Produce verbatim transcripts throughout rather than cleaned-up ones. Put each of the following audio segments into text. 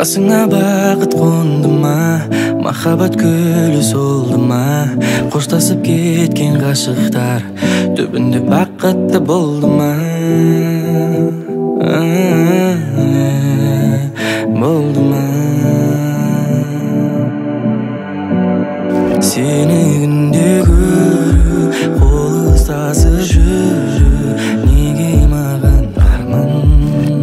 басыңа бақыт қонды ма, махаббат гүлі солды ма, қоштасып кеткен ғашықтар түбінде бақытты болды ма, болды ма. Сені күнде көру, қол ұстасып жүру, неге маған арман.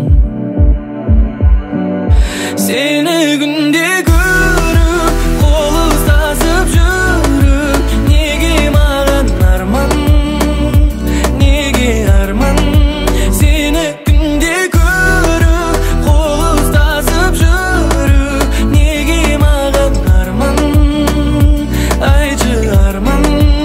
Сені күнде көру, қол ұстасып жүру, неге маған арман, неге арман. Сені күнде көру, қол ұстасып жүру, неге маған арман, айтшы арман.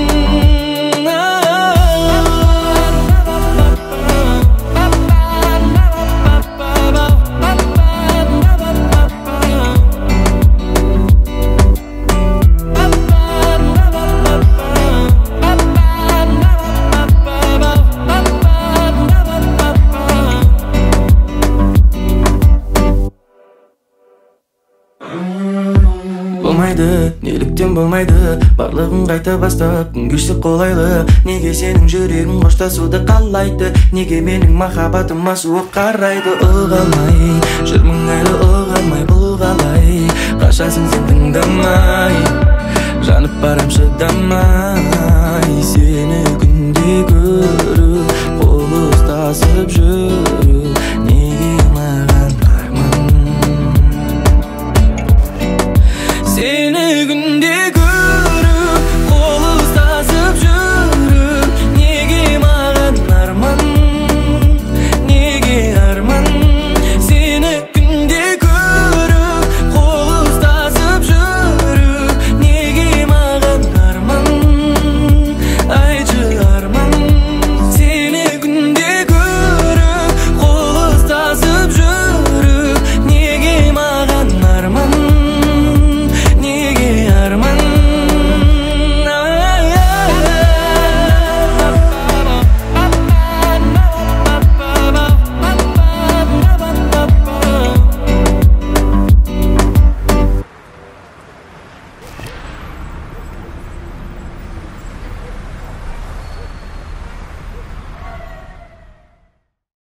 Болмайды, неліктен болмайды, барлығын қайта бастап күн кешсек қолайлы. Неге сенің жүрегің қоштасуды қалайды, неге менің махаббатыма суық қарайды. Ұғалмай жүрмін әлі, ұғалмай бұл қалай, қашасың сен тыңдамай, жанып барам шыдамай. Сені